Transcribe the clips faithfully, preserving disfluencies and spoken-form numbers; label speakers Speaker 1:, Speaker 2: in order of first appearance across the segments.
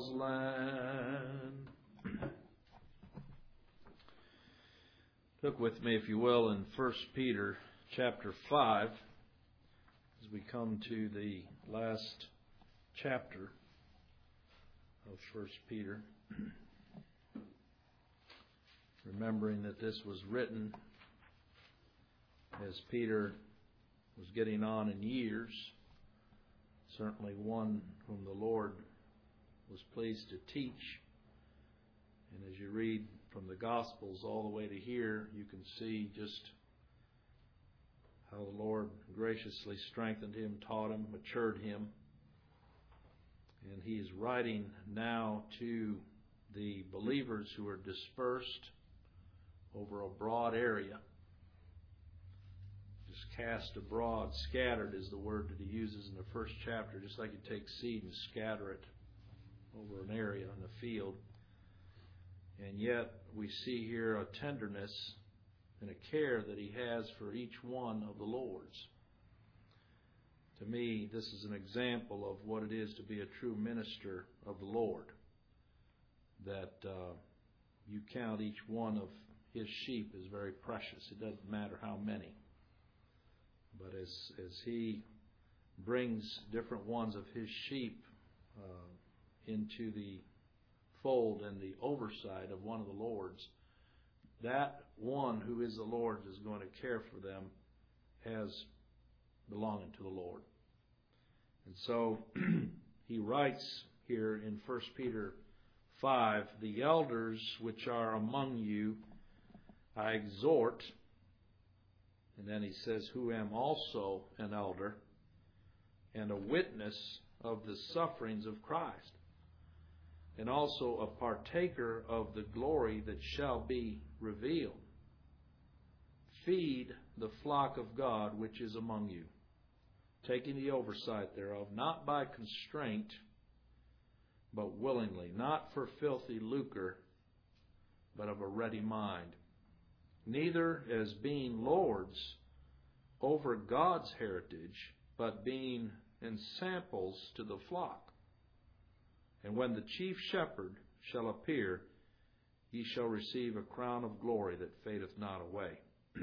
Speaker 1: Gentiles' land. Look with me, if you will, in First Peter chapter five, as we come to the last chapter of First Peter. Remembering that this was written as Peter was getting on in years, certainly one whom the Lord was pleased to teach. And as you read from the Gospels all the way to here, you can see just how the Lord graciously strengthened him, taught him, matured him. And he is writing now to the believers who are dispersed over a broad area. Just cast abroad, scattered is the word that he uses in the first chapter, just like you take seed and scatter it over an area in the field. And yet we see here a tenderness and a care that he has for each one of the Lord's. To me, this is an example of what it is to be a true minister of the Lord. That uh, you count each one of his sheep as very precious. It doesn't matter how many. But as as he brings different ones of his sheep uh, into the fold and the oversight of one of the Lord's, that one who is the Lord's is going to care for them as belonging to the Lord. And so he writes here in First Peter five, the elders which are among you I exhort, and then he says, who am also an elder and a witness of the sufferings of Christ, and also a partaker of the glory that shall be revealed. Feed the flock of God which is among you, taking the oversight thereof, not by constraint, but willingly, not for filthy lucre, but of a ready mind. Neither as being lords over God's heritage, but being ensamples to the flock. And when the chief shepherd shall appear, ye shall receive a crown of glory that fadeth not away.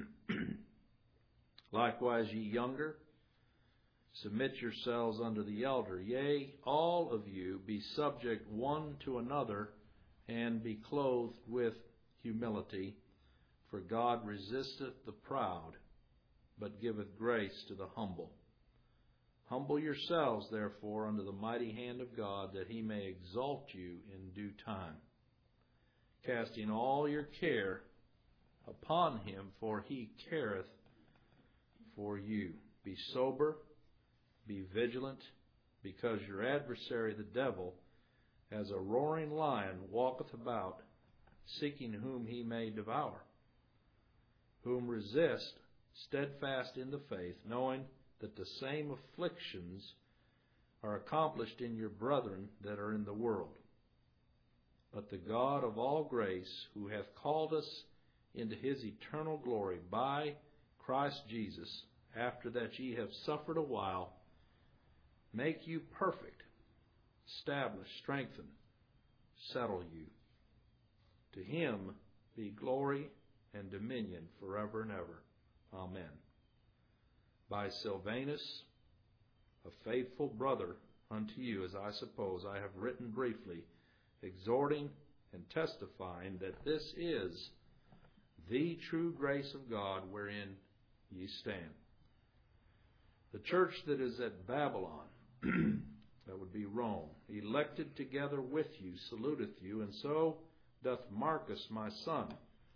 Speaker 1: Likewise, ye younger, submit yourselves unto the elder. Yea, all of you be subject one to another, and be clothed with humility. For God resisteth the proud, but giveth grace to the humble. Humble yourselves, therefore, under the mighty hand of God, that he may exalt you in due time, casting all your care upon him, for he careth for you. Be sober, be vigilant, because your adversary the devil, as a roaring lion, walketh about, seeking whom he may devour. Whom resist, steadfast in the faith, knowing that the same afflictions are accomplished in your brethren that are in the world. But the God of all grace, who hath called us into his eternal glory by Christ Jesus, after that ye have suffered a while, make you perfect, establish, strengthen, settle you. To him be glory and dominion forever and ever. Amen. By Silvanus, a faithful brother unto you, as I suppose I have written briefly, exhorting and testifying that this is the true grace of God wherein ye stand. The church that is at Babylon, that would be Rome, elected together with you, saluteth you, and so doth Marcus my son.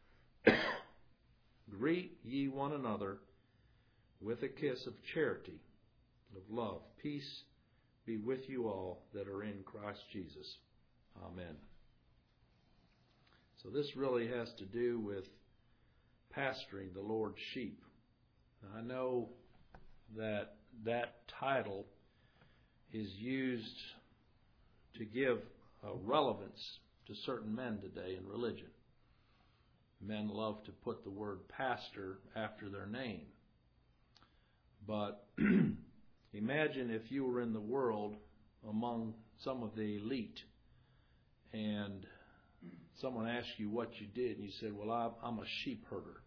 Speaker 1: Greet ye one another with a kiss of charity, of love. Peace be with you all that are in Christ Jesus. Amen. So this really has to do with pastoring the Lord's sheep. Now, I know that that title is used to give a relevance to certain men today in religion. Men love to put the word pastor after their name. But imagine if you were in the world among some of the elite and someone asks you what you did, and you said, well, I'm a sheep herder.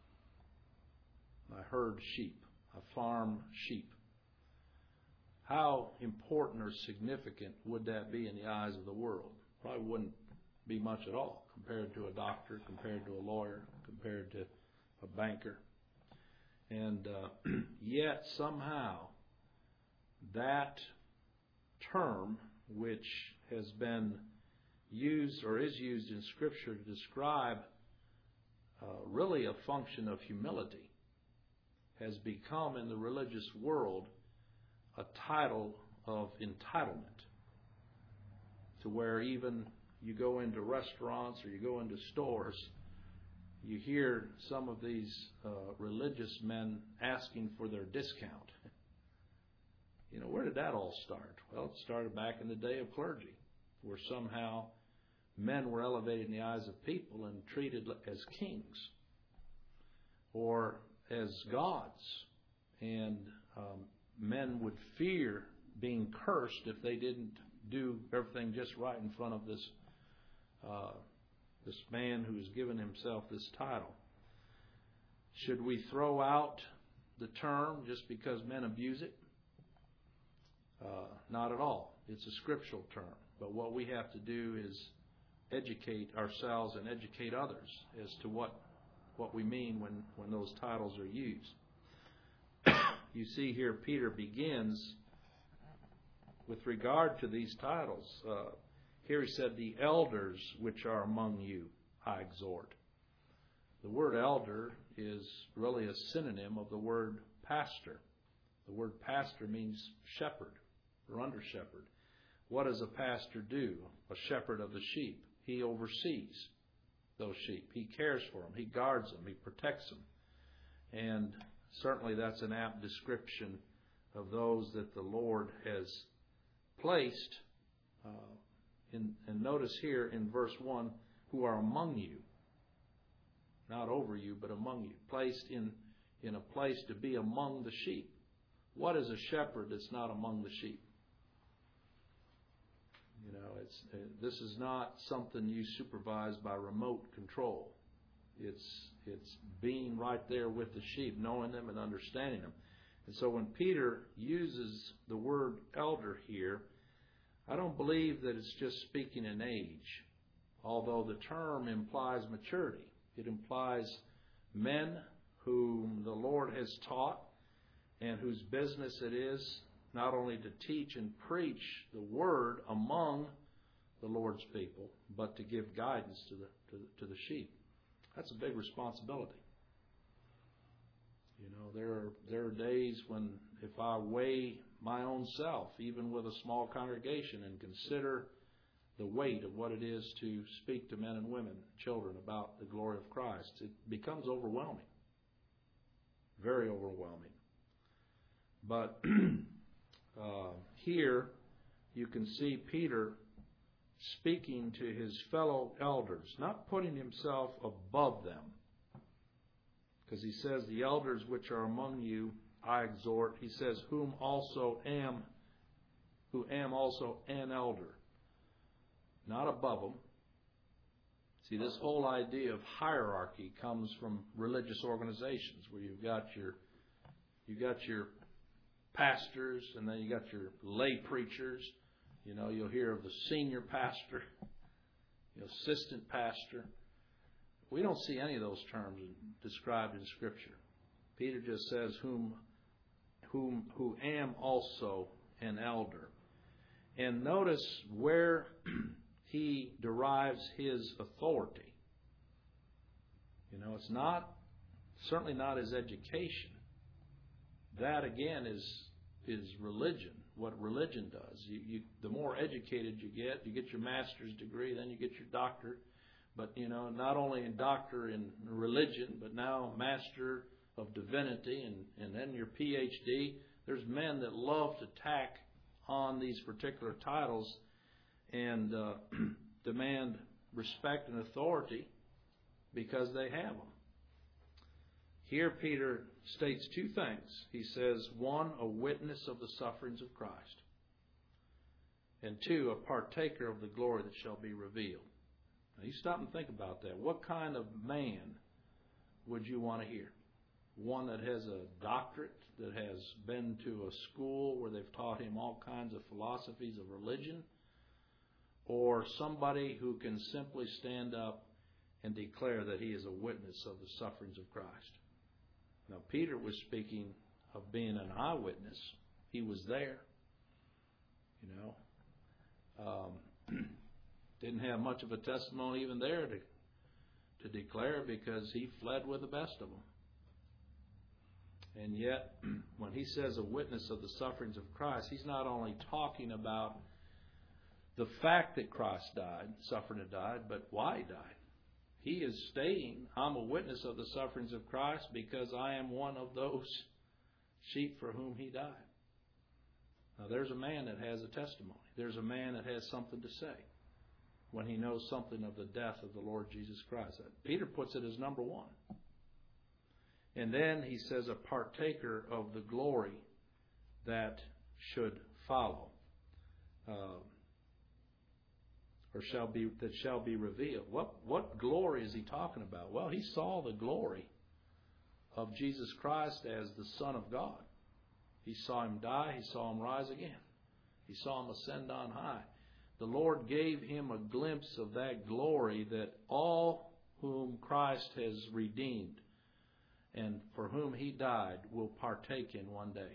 Speaker 1: I herd sheep. I farm sheep. How important or significant would that be in the eyes of the world? Probably wouldn't be much at all compared to a doctor, compared to a lawyer, compared to a banker. And uh, yet somehow that term, which has been used or is used in Scripture to describe uh, really a function of humility, has become in the religious world a title of entitlement, to where even you go into restaurants or you go into stores, you hear some of these uh, religious men asking for their discount. You know, where did that all start? Well, it started back in the day of clergy, where somehow men were elevated in the eyes of people and treated as kings or as gods. And um, men would fear being cursed if they didn't do everything just right in front of this uh, this man who has given himself this title. Should we throw out the term just because men abuse it? Uh, not at all. It's a scriptural term. But what we have to do is educate ourselves and educate others as to what what we mean when, when those titles are used. You see here Peter begins with regard to these titles. Uh, here he said, the elders which are among you, I exhort. The word elder is really a synonym of the word pastor. The word pastor means shepherd or under shepherd. What does a pastor do? A shepherd of the sheep. He oversees those sheep. He cares for them. He guards them. He protects them. And certainly that's an apt description of those that the Lord has placed. Uh, in, and notice here in verse one, who are among you. Not over you, but among you. Placed in, in a place to be among the sheep. What is a shepherd that's not among the sheep? You know, it's uh, this is not something you supervise by remote control. It's it's being right there with the sheep, knowing them and understanding them. And so when Peter uses the word elder here, I don't believe that it's just speaking in age, although the term implies maturity. It implies men whom the Lord has taught and whose business it is not only to teach and preach the word among the Lord's people, but to give guidance to the to the, to the sheep. That's a big responsibility. You know, there are there are days when if I weigh my own self, even with a small congregation, and consider the weight of what it is to speak to men and women, children, about the glory of Christ, it becomes overwhelming. Very overwhelming. But uh, here you can see Peter speaking to his fellow elders, not putting himself above them. Because he says, the elders which are among you, I exhort. He says, whom also am, who am also an elder. Not above them. See, this whole idea of hierarchy comes from religious organizations where you've got your, you've got your pastors, and then you got your lay preachers. You know, you'll hear of the senior pastor, the assistant pastor. We don't see any of those terms described in Scripture. Peter just says, whom, whom, who am also an elder. And notice where he derives his authority. You know, it's not, certainly not his education. That, again, is is religion, what religion does. You, you, the more educated you get, you get your master's degree, then you get your doctorate. But, you know, not only in doctor in religion, but now master of divinity, and, and then your P H D. There's men that love to tack on these particular titles and uh, demand respect and authority because they have them. Here Peter states two things. He says, one, a witness of the sufferings of Christ. And two, a partaker of the glory that shall be revealed. Now you stop and think about that. What kind of man would you want to hear? One that has a doctorate, that has been to a school where they've taught him all kinds of philosophies of religion? Or somebody who can simply stand up and declare that he is a witness of the sufferings of Christ? Now Peter was speaking of being an eyewitness. He was there. You know. Um, didn't have much of a testimony even there to to declare, because he fled with the best of them. And yet, when he says a witness of the sufferings of Christ, he's not only talking about the fact that Christ died, suffered and died, but why he died. He is stating, I'm a witness of the sufferings of Christ because I am one of those sheep for whom he died. Now, there's a man that has a testimony. There's a man that has something to say when he knows something of the death of the Lord Jesus Christ. Peter puts it as number one. And then he says a partaker of the glory that should follow, uh, or shall be that shall be revealed. What what glory is he talking about? Well, he saw the glory of Jesus Christ as the Son of God. He saw him die. He saw him rise again. He saw him ascend on high. The Lord gave him a glimpse of that glory that all whom Christ has redeemed and for whom he died will partake in one day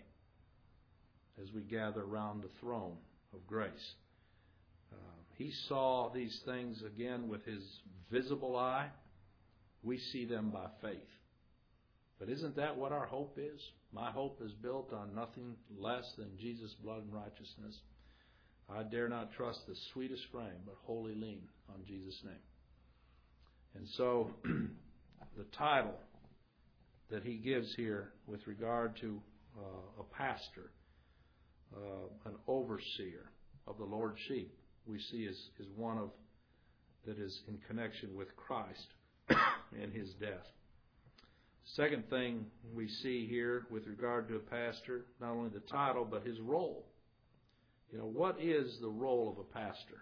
Speaker 1: as we gather around the throne of grace. Uh, he saw these things again with his visible eye. We see them by faith. But isn't that what our hope is? My hope is built on nothing less than Jesus' blood and righteousness. I dare not trust the sweetest frame, but wholly lean on Jesus' name. And so the title that he gives here with regard to uh, a pastor, uh, an overseer of the Lord's sheep, we see is, is one of that is in connection with Christ and his death. Second thing we see here with regard to a pastor, not only the title, but his role. You know, what is the role of a pastor?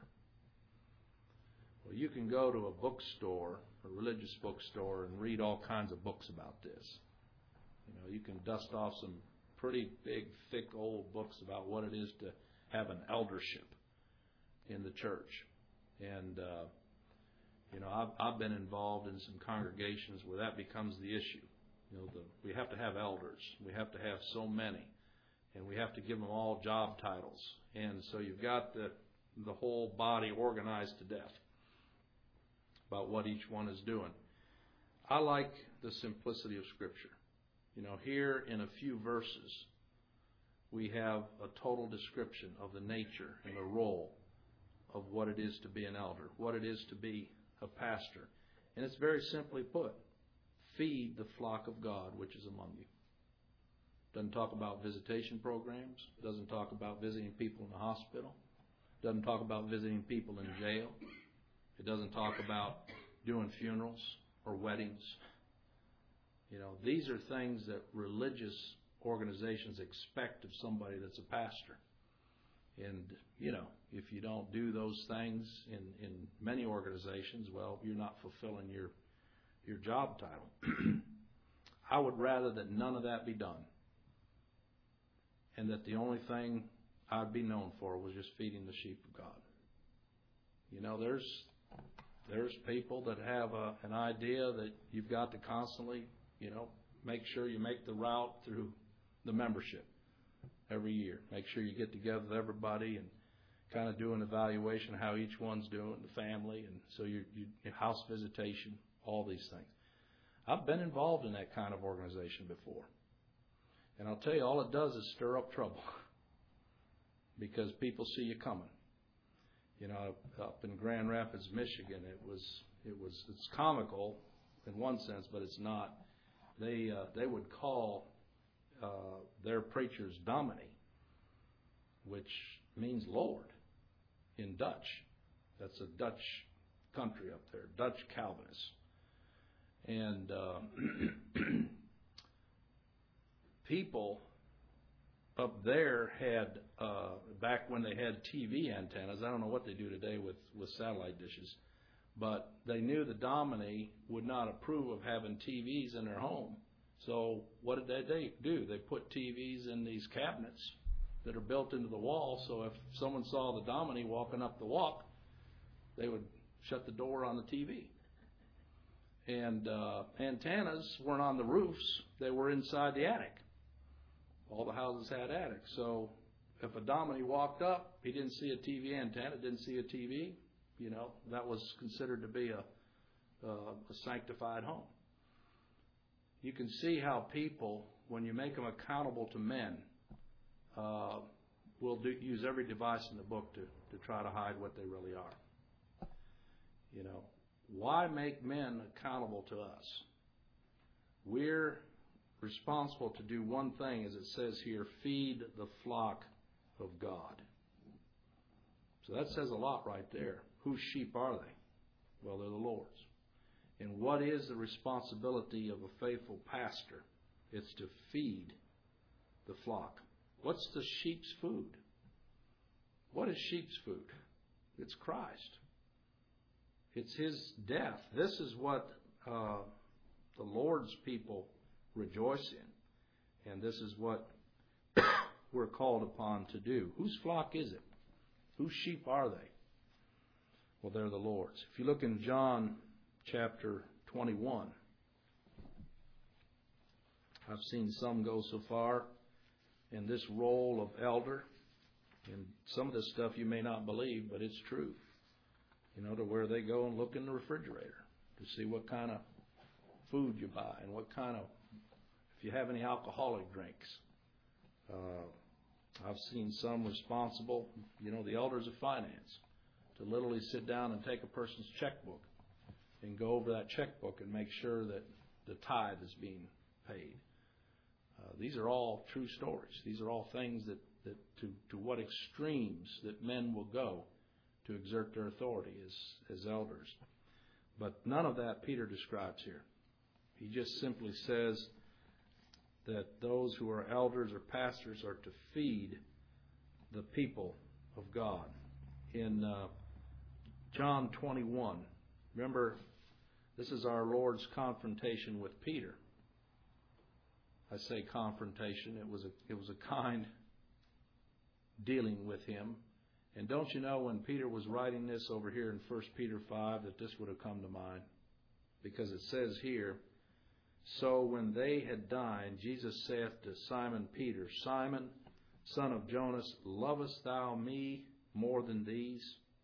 Speaker 1: Well, you can go to a bookstore, a religious bookstore, and read all kinds of books about this. You know, you can dust off some pretty big, thick, old books about what it is to have an eldership in the church. And, uh, you know, I've, I've been involved in some congregations where that becomes the issue. You know, the, we have to have elders. We have to have so many. And we have to give them all job titles. And so you've got the, the whole body organized to death about what each one is doing. I like the simplicity of Scripture. You know, here in a few verses, we have a total description of the nature and the role of what it is to be an elder, what it is to be a pastor. And it's very simply put, feed the flock of God which is among you. Doesn't talk about visitation programs. Doesn't talk about visiting people in the hospital. Doesn't talk about visiting people in jail. It doesn't talk about doing funerals or weddings. You know, these are things that religious organizations expect of somebody that's a pastor. And, you know, if you don't do those things in, in many organizations, well, you're not fulfilling your, your job title. I would rather that none of that be done. And that the only thing I'd be known for was just feeding the sheep of God. You know, there's there's people that have a, an idea that you've got to constantly, you know, make sure you make the route through the membership every year. Make sure you get together with everybody and kind of do an evaluation of how each one's doing, the family, and so you, you house visitation, all these things. I've been involved in that kind of organization before. And I'll tell you, all it does is stir up trouble because people see you coming. You know, up in Grand Rapids, Michigan, it was it was it's comical in one sense, but it's not. They uh, they would call uh, their preachers Dominee, which means Lord in Dutch. That's a Dutch country up there, Dutch Calvinists, and. Uh, People up there had, uh, back when they had T V antennas, I don't know what they do today with, with satellite dishes, but they knew the Domini would not approve of having T Vs in their home. So what did they do? They put T Vs in these cabinets that are built into the wall, so if someone saw the Domini walking up the walk, they would shut the door on the T V. And uh, antennas weren't on the roofs, they were inside the attic. All the houses had attics. So if a Domini walked up, he didn't see a T V antenna, didn't see a T V, you know, that was considered to be a, uh, a sanctified home. You can see how people, when you make them accountable to men, uh, will do, use every device in the book to, to try to hide what they really are. You know, why make men accountable to us? We're responsible to do one thing, as it says here, feed the flock of God. So that says a lot right there. Whose sheep are they? Well, they're the Lord's. And what is the responsibility of a faithful pastor? It's to feed the flock. What's the sheep's food? What is sheep's food? It's Christ. It's His death. This is what uh, the Lord's people rejoice in. And this is what we're called upon to do. Whose flock is it? Whose sheep are they? Well, they're the Lord's. If you look in John chapter twenty-one, I've seen some go so far in this role of elder. And some of this stuff you may not believe, but it's true. You know, to where they go and look in the refrigerator to see what kind of food you buy and what kind of, if you have any alcoholic drinks. Uh, I've seen some responsible, you know, the elders of finance, to literally sit down and take a person's checkbook and go over that checkbook and make sure that the tithe is being paid. Uh, these are all true stories. These are all things that, that to, to what extremes that men will go to exert their authority as, as elders. But none of that Peter describes here. He just simply says that those who are elders or pastors are to feed the people of God. In uh, John twenty-one, remember, this is our Lord's confrontation with Peter. I say confrontation. It was a, it was a kind dealing with him. And don't you know, when Peter was writing this over here in First Peter five, that this would have come to mind? Because it says here, so when they had dined, Jesus saith to Simon Peter, Simon, son of Jonas, lovest thou me more than these?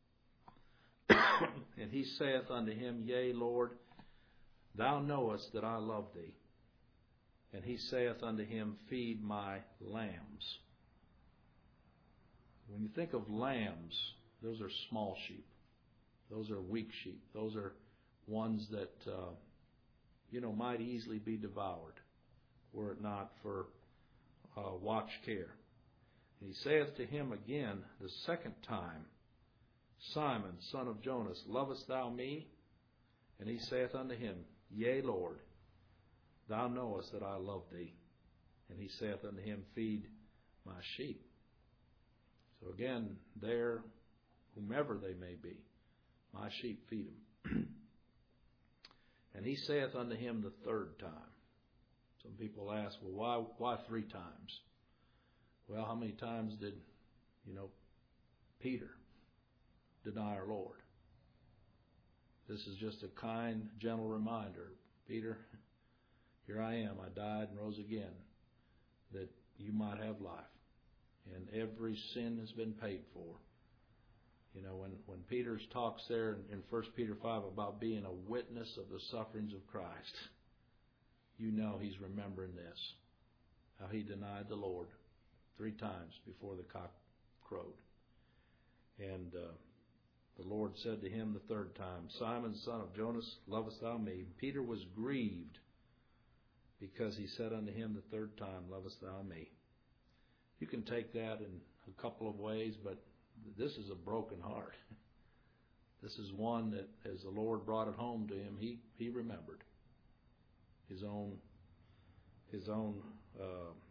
Speaker 1: And he saith unto him, Yea, Lord, thou knowest that I love thee. And he saith unto him, Feed my lambs. When you think of lambs, those are small sheep. Those are weak sheep. Those are ones that, uh, you know, might easily be devoured were it not for uh, watch care. And he saith to him again the second time, Simon, son of Jonas, lovest thou me? And he saith unto him, Yea, Lord, thou knowest that I love thee. And he saith unto him, Feed my sheep. So again, there, whomever they may be, my sheep feed them. And he saith unto him the third time. Some people ask, well, why why three times? Well, how many times did, you know, Peter deny our Lord? This is just a kind, gentle reminder. Peter, here I am. I died and rose again, that you might have life. And every sin has been paid for. You know, when, when Peter talks there in, in First Peter five about being a witness of the sufferings of Christ, you know he's remembering this. How he denied the Lord three times before the cock crowed. And uh, the Lord said to him the third time, Simon, son of Jonas, lovest thou me? Peter was grieved because he said unto him the third time, lovest thou me? You can take that in a couple of ways, but this is a broken heart. This is one that, as the Lord brought it home to him, he, he remembered his own his own uh,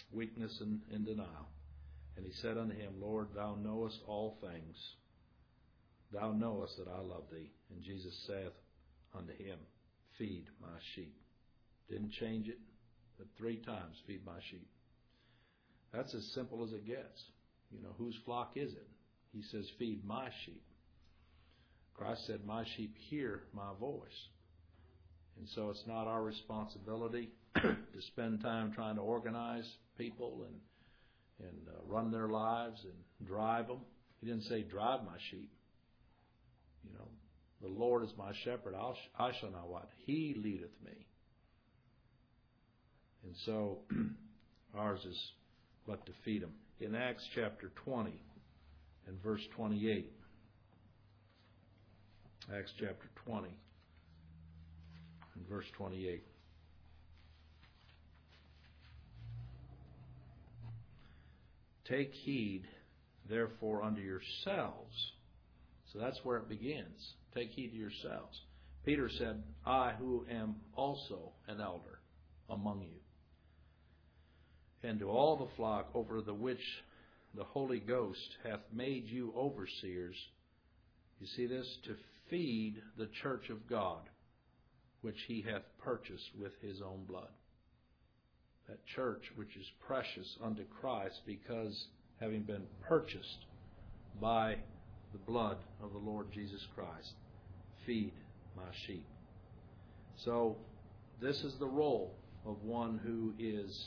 Speaker 1: weakness and, and denial. And he said unto him, Lord, thou knowest all things. Thou knowest that I love thee. And Jesus saith unto him, feed my sheep. Didn't change it, but three times, feed my sheep. That's as simple as it gets. You know, whose flock is it? He says, feed my sheep. Christ said, my sheep hear my voice. And so it's not our responsibility to spend time trying to organize people and and uh, run their lives and drive them. He didn't say, drive my sheep. You know, the Lord is my shepherd. I'll, I shall not want. He leadeth me. And so ours is but to feed them. In Acts chapter twenty and verse twenty-eight. Acts chapter twenty and verse twenty-eight. Take heed, therefore, unto yourselves. So that's where it begins. Take heed to yourselves. Peter said, I who am also an elder among you, and to all the flock over the which the Holy Ghost hath made you overseers. You see this? To feed the church of God, which he hath purchased with his own blood. That church which is precious unto Christ, because having been purchased by the blood of the Lord Jesus Christ, feed my sheep. So this is the role of one who is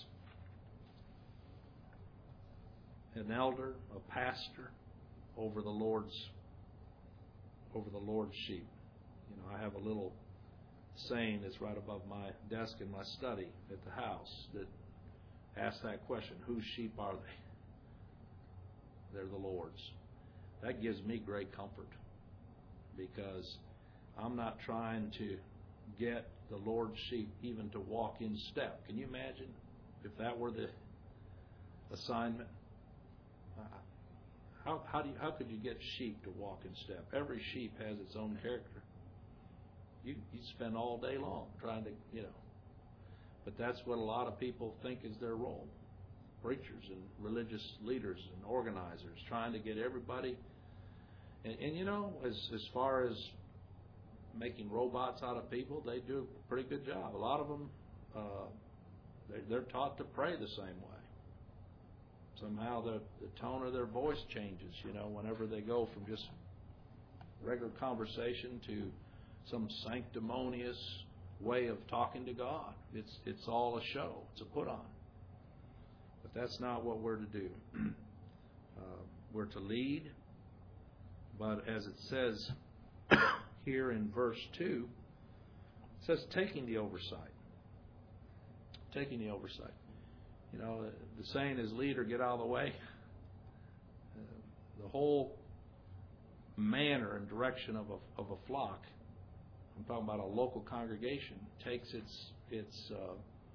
Speaker 1: an elder, a pastor over the Lord's over the Lord's sheep. You know, I have a little saying that's right above my desk in my study at the house that asks that question, whose sheep are they? They're the Lord's. That gives me great comfort, because I'm not trying to get the Lord's sheep even to walk in step. Can you imagine if that were the assignment? Uh, how how do you, how could you get sheep to walk in step? Every sheep has its own character. You you spend all day long trying to, you know. But that's what a lot of people think is their role. Preachers and religious leaders and organizers trying to get everybody. And, and you know, as as far as making robots out of people, they do a pretty good job. A lot of them, uh, they're, they're taught to pray the same way. Somehow the, the tone of their voice changes, you know, whenever they go from just regular conversation to some sanctimonious way of talking to God. It's it's all a show. It's a put on. But that's not what we're to do. uh, we're to lead. But as it says here in verse two, it says taking the oversight. Taking the oversight. You know, the saying is lead or get out of the way. Uh, the whole manner and direction of a, of a flock, I'm talking about a local congregation, takes its its uh,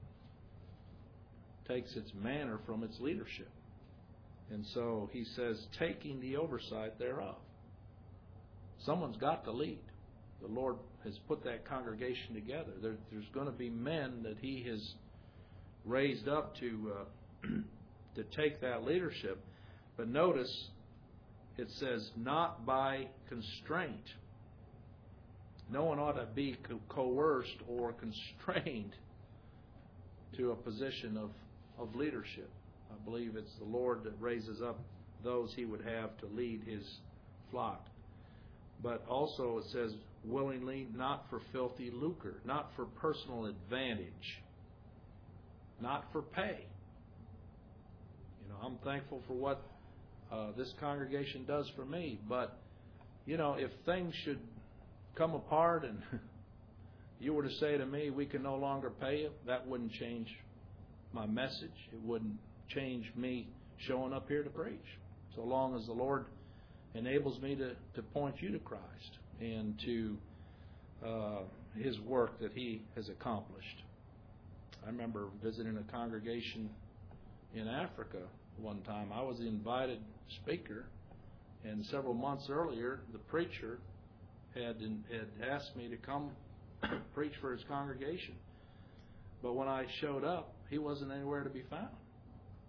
Speaker 1: takes its manner from its leadership. And so he says, taking the oversight thereof. Someone's got to lead. The Lord has put that congregation together. There, there's going to be men that he has raised up to uh, to take that leadership. But notice it says, not by constraint. No one ought to be co- coerced or constrained to a position of, of leadership. I believe it's the Lord that raises up those he would have to lead his flock. But also it says, willingly, not for filthy lucre, not for personal advantage, not for pay. You know, I'm thankful for what uh, this congregation does for me, but, you know, if things should come apart and you were to say to me, we can no longer pay you, that wouldn't change my message. It wouldn't change me showing up here to preach, so long as the Lord enables me to, to point you to Christ and to uh, his work that he has accomplished. I remember visiting a congregation in Africa one time. I was the invited speaker, and several months earlier, the preacher had, had asked me to come preach for his congregation. But when I showed up, he wasn't anywhere to be found.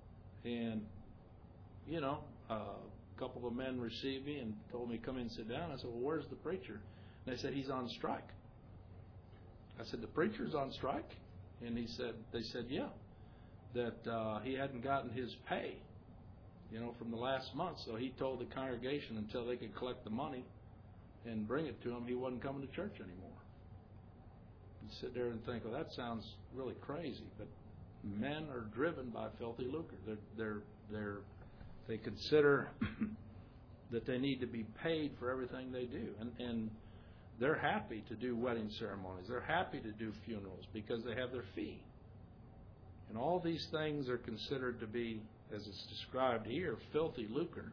Speaker 1: And, you know, uh, a couple of men received me and told me, come in and sit down. I said, well, where's the preacher? And they said, he's on strike. I said, the preacher's on strike? And he said, they said, yeah, that uh, he hadn't gotten his pay, you know, from the last month. So he told the congregation until they could collect the money and bring it to him, he wasn't coming to church anymore. You sit there and think, well, that sounds really crazy. But men are driven by filthy lucre. They're, they're, they're, they consider that they need to be paid for everything they do. And, and they're happy to do wedding ceremonies. They're happy to do funerals because they have their fee. And all these things are considered to be, as it's described here, filthy lucre,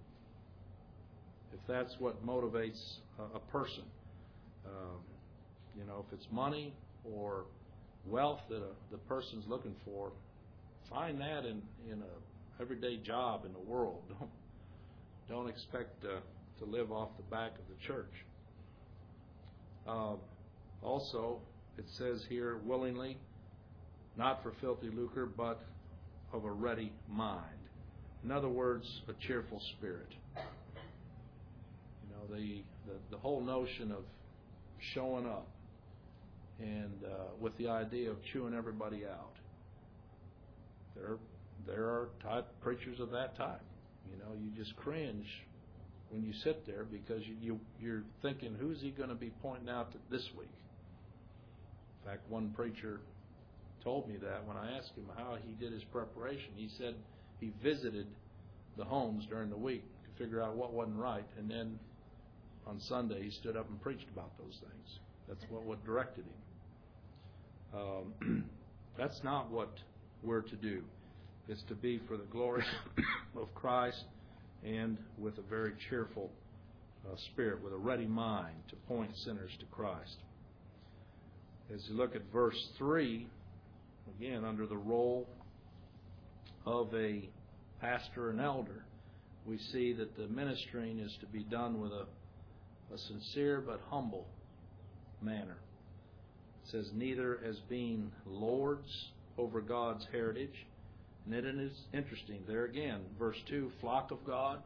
Speaker 1: if that's what motivates a, a person. Um, you know, if it's money or wealth that a, the person's looking for, find that in, in a everyday job in the world. Don't, don't expect uh, to live off the back of the church. Uh, also, it says here, willingly, not for filthy lucre, but of a ready mind. In other words, a cheerful spirit. You know, the, the, the whole notion of showing up and uh, with the idea of chewing everybody out. There, there are type preachers of that type. You know, you just cringe when you sit there because you, you, you're thinking, who's he going to be pointing out to this week? In fact, one preacher told me that when I asked him how he did his preparation. He said he visited the homes during the week to figure out what wasn't right, and then on Sunday he stood up and preached about those things. That's what, what directed him. Um, that's not what we're to do. It's to be for the glory of Christ and with a very cheerful uh, spirit, with a ready mind to point sinners to Christ. As you look at verse three, again, under the role of a pastor and elder, we see that the ministering is to be done with a, a sincere but humble manner. It says, neither as being lords over God's heritage. And it is interesting. There again, verse two, flock of God.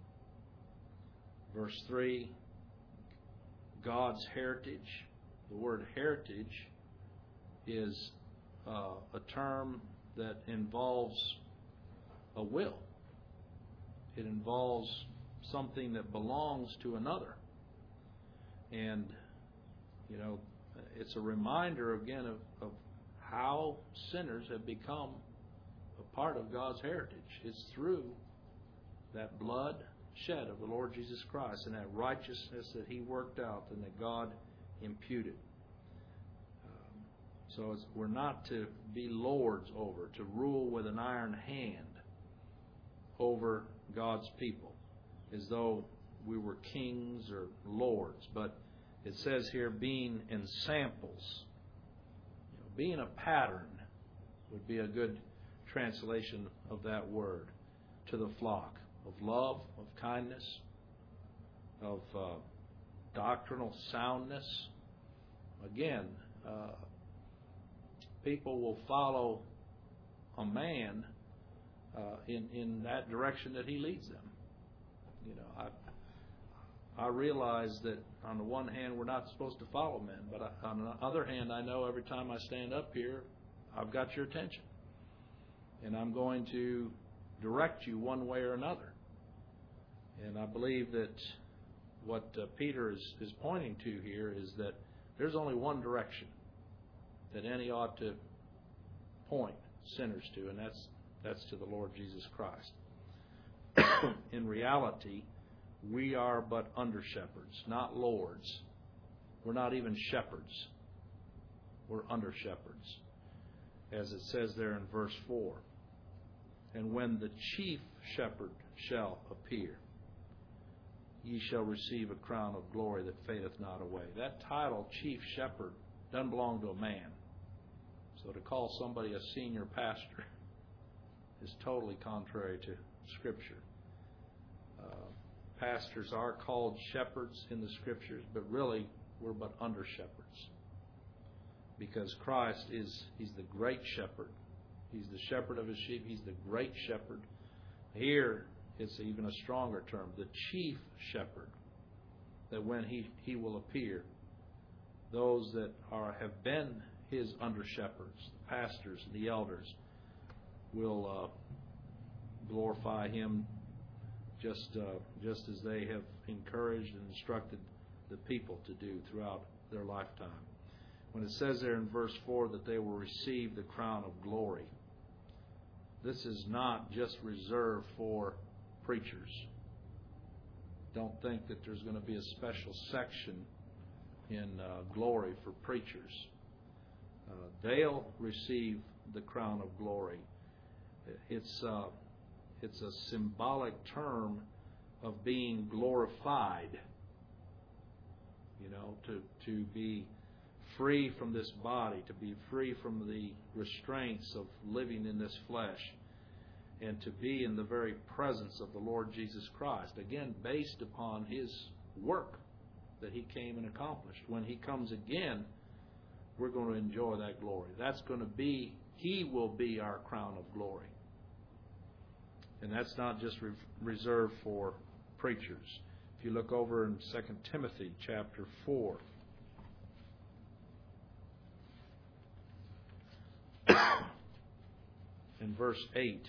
Speaker 1: Verse three, God's heritage. The word heritage is uh, a term that involves a will. It involves something that belongs to another. And, you know, it's a reminder again of, of how sinners have become a part of God's heritage. It's through that blood shed of the Lord Jesus Christ and that righteousness that He worked out and that God imputed. Um, so it's, we're not to be lords over, to rule with an iron hand over God's people, as though we were kings or lords. But it says here, being in samples, you know, being a pattern would be a good translation of that word, to the flock, of love, of kindness, of uh, doctrinal soundness. Again, uh, people will follow a man uh, in in that direction that he leads them. You know, I I realize that on the one hand we're not supposed to follow men, but I, on the other hand, I know every time I stand up here, I've got your attention. And I'm going to direct you one way or another. And I believe that what uh, Peter is, is pointing to here is that there's only one direction that any ought to point sinners to, and that's that's to the Lord Jesus Christ. In reality, we are but under shepherds, not lords. We're not even shepherds. We're under shepherds, as it says there in verse four. And when the chief shepherd shall appear, ye shall receive a crown of glory that fadeth not away. That title, chief shepherd, doesn't belong to a man. So to call somebody a senior pastor is totally contrary to Scripture. Uh, pastors are called shepherds in the Scriptures, but really we're but under shepherds. Because Christ is, He's the great shepherd. He's the shepherd of his sheep. He's the great shepherd. Here, it's even a stronger term, the chief shepherd. That when he, he will appear, those that are have been his under-shepherds, the pastors, the elders, will uh, glorify him just uh, just as they have encouraged and instructed the people to do throughout their lifetime. When it says there in verse four that they will receive the crown of glory, this is not just reserved for preachers. Don't think that there's going to be a special section in uh, glory for preachers. Uh, they'll receive the crown of glory. It's uh, it's a symbolic term of being glorified. You know, to to be free from this body, to be free from the restraints of living in this flesh, and to be in the very presence of the Lord Jesus Christ. Again, based upon His work that He came and accomplished. When He comes again, we're going to enjoy that glory. That's going to be, He will be our crown of glory. And that's not just re- reserved for preachers. If you look over in Second Timothy chapter four, in verse eight,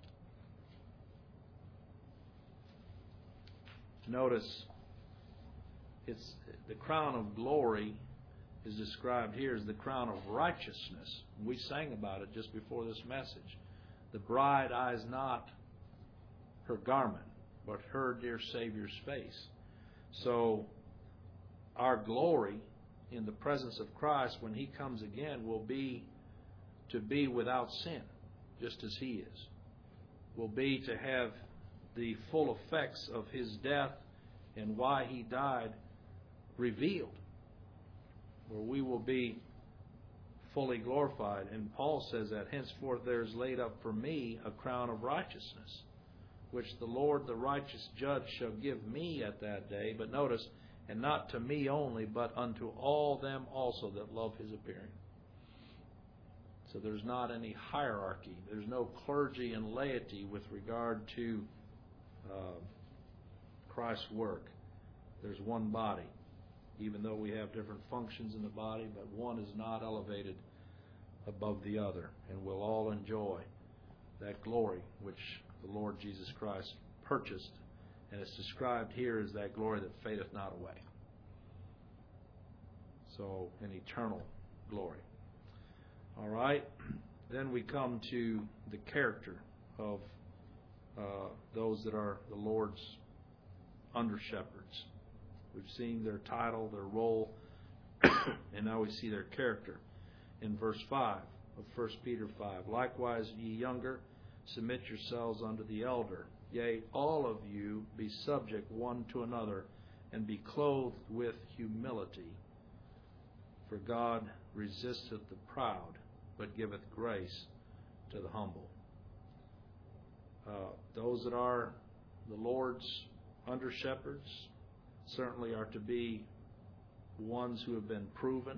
Speaker 1: notice it's the crown of glory is described here as the crown of righteousness. We sang about it just before this message. The bride eyes not her garment, but her dear Savior's face. So our glory in the presence of Christ when He comes again will be to be without sin, just as He is. Will be to have the full effects of His death and why He died revealed, where we will be fully glorified. And Paul says that, henceforth there is laid up for me a crown of righteousness, which the Lord, the righteous judge, shall give me at that day. But notice, and not to me only, but unto all them also that love His appearing. So there's not any hierarchy. There's no clergy and laity with regard to uh, Christ's work. There's one body, even though we have different functions in the body, but one is not elevated above the other. And we'll all enjoy that glory which the Lord Jesus Christ purchased. And it's described here as that glory that fadeth not away. So, an eternal glory. All right. Then we come to the character of uh, those that are the Lord's under-shepherds. We've seen their title, their role, and now we see their character. In verse five of First Peter five, likewise, ye younger, submit yourselves unto the elder. Yea, all of you be subject one to another, and be clothed with humility. For God resisteth the proud, but giveth grace to the humble. Uh, those that are the Lord's under-shepherds certainly are to be ones who have been proven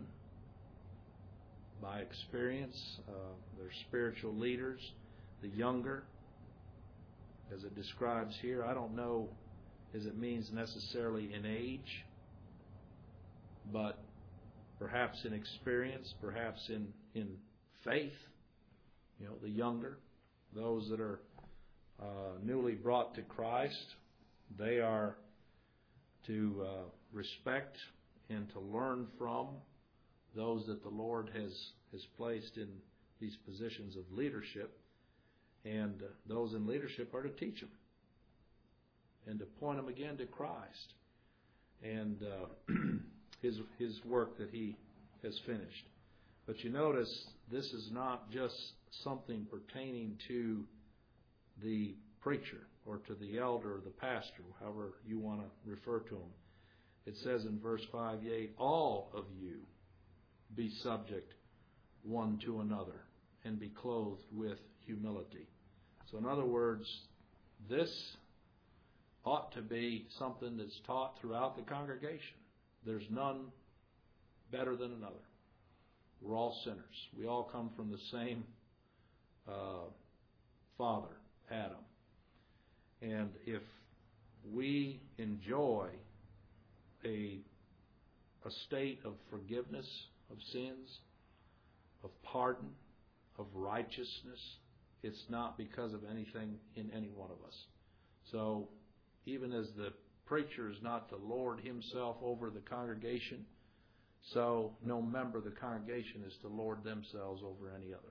Speaker 1: by experience. Uh, they're spiritual leaders. The younger, as it describes here, I don't know as it means necessarily in age, but perhaps in experience, perhaps in, in faith. You know, the younger, those that are uh, newly brought to Christ, they are to uh, respect and to learn from those that the Lord has, has placed in these positions of leadership. And uh, those in leadership are to teach them and to point them again to Christ and uh, his his work that He has finished. But you notice this is not just something pertaining to the preacher or to the elder or the pastor, however you want to refer to them. It says in verse five, yea, all of you be subject one to another and be clothed with humility. So in other words, this ought to be something that's taught throughout the congregation. There's none better than another. We're all sinners. We all come from the same uh, father, Adam. And if we enjoy a, a state of forgiveness of sins, of pardon, of righteousness, it's not because of anything in any one of us. So even as the preacher is not to lord himself over the congregation, so no member of the congregation is to lord themselves over any other.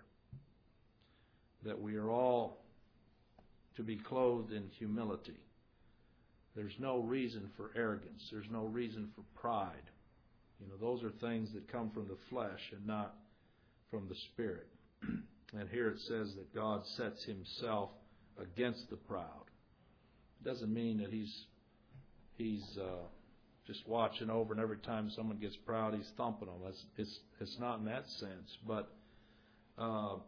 Speaker 1: That we are all to be clothed in humility. There's no reason for arrogance. There's no reason for pride. You know, those are things that come from the flesh and not from the Spirit. And here it says that God sets himself against the proud. It doesn't mean that he's he's uh, just watching over, and every time someone gets proud, he's thumping them. It's it's, it's not in that sense. But uh,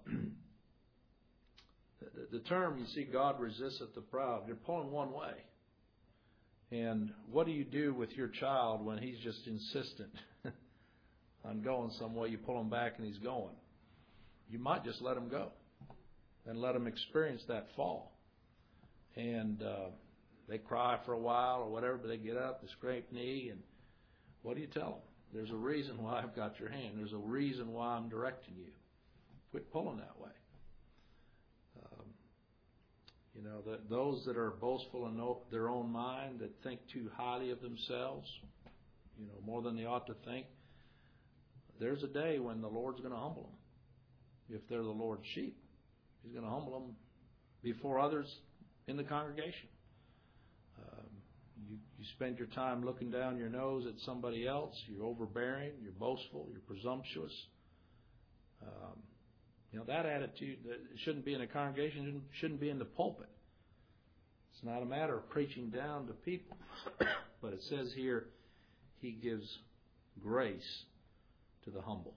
Speaker 1: the, the term, you see, God resisteth the proud. They're pulling one way. And what do you do with your child when he's just insistent on going some way? You pull him back and he's going. You might just let him go and let him experience that fall. And uh, they cry for a while or whatever, but they get up, they scrape knee, and what do you tell them? There's a reason why I've got your hand. There's a reason why I'm directing you. Quit pulling that way. Um, you know, the, those that are boastful in their own mind, that think too highly of themselves, you know, more than they ought to think, there's a day when the Lord's going to humble them. If they're the Lord's sheep, he's going to humble them before others in the congregation. Um, you, you spend your time looking down your nose at somebody else. You're overbearing. You're boastful. You're presumptuous. Um, you know, that attitude that shouldn't be in a congregation, shouldn't be in the pulpit. It's not a matter of preaching down to people. But it says here, he gives grace to the humble.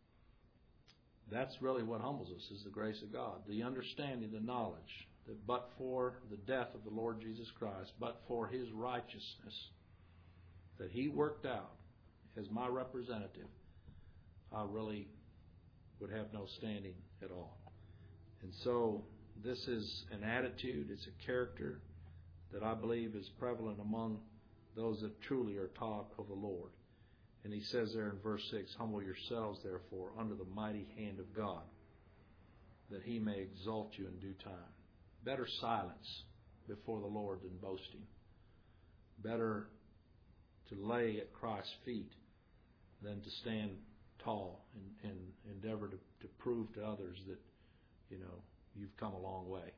Speaker 1: That's really what humbles us, is the grace of God. The understanding, the knowledge that but for the death of the Lord Jesus Christ, but for his righteousness that he worked out as my representative, I really would have no standing at all. And so this is an attitude, it's a character that I believe is prevalent among those that truly are taught of the Lord. And he says there in verse six, humble yourselves, therefore, under the mighty hand of God, that he may exalt you in due time. Better silence before the Lord than boasting. Better to lay at Christ's feet than to stand tall and, and endeavor to, to prove to others that, you know, you've come a long way.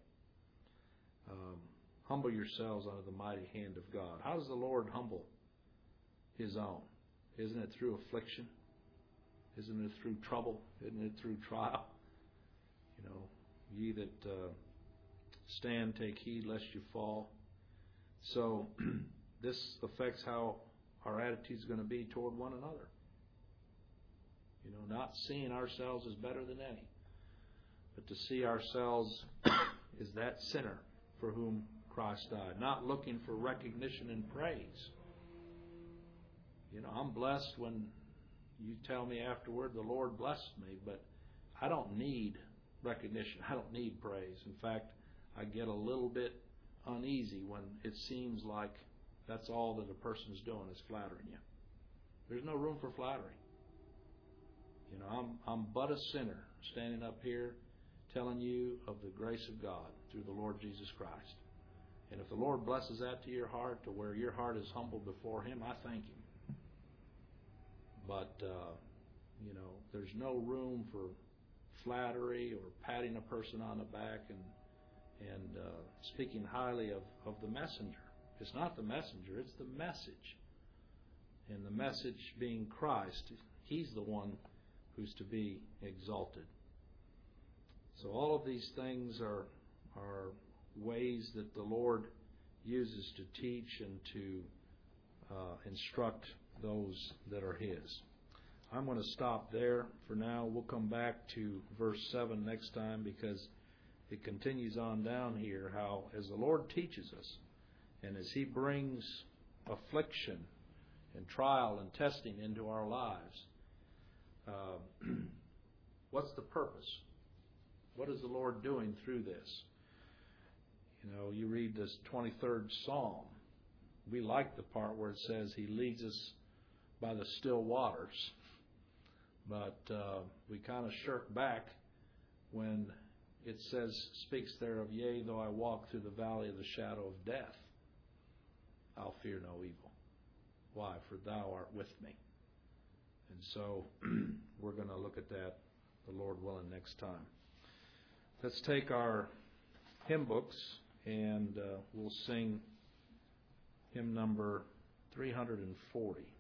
Speaker 1: Um, humble yourselves under the mighty hand of God. How does the Lord humble his own? Isn't it through affliction? Isn't it through trouble? Isn't it through trial? You know, ye that uh, stand, take heed lest you fall. So this affects how our attitude is going to be toward one another. You know, not seeing ourselves as better than any, but to see ourselves as that sinner for whom Christ died. Not looking for recognition and praise. You know, I'm blessed when you tell me afterward the Lord blessed me, but I don't need recognition. I don't need praise. In fact, I get a little bit uneasy when it seems like that's all that a person's doing is flattering you. There's no room for flattery. You know, I'm I'm but a sinner standing up here telling you of the grace of God through the Lord Jesus Christ. And if the Lord blesses that to your heart, to where your heart is humble before him, I thank him. But, uh, you know, there's no room for flattery or patting a person on the back and and uh, speaking highly of, of the messenger. It's not the messenger, it's the message. And the message being Christ, he's the one who's to be exalted. So all of these things are are ways that the Lord uses to teach and to uh, instruct those that are his. I'm going to stop there for now. We'll come back to verse seven next time, because it continues on down here how as the Lord teaches us and as he brings affliction and trial and testing into our lives, uh, what's the purpose? What is the Lord doing through this? You know, you read this twenty-third Psalm. We like the part where it says He leads us by the still waters. But uh, we kind of shirk back when it says, speaks there of, yea, though I walk through the valley of the shadow of death, I'll fear no evil. Why? For thou art with me. And so we're going to look at that, the Lord willing, next time. Let's take our hymn books and uh, we'll sing hymn number three hundred forty.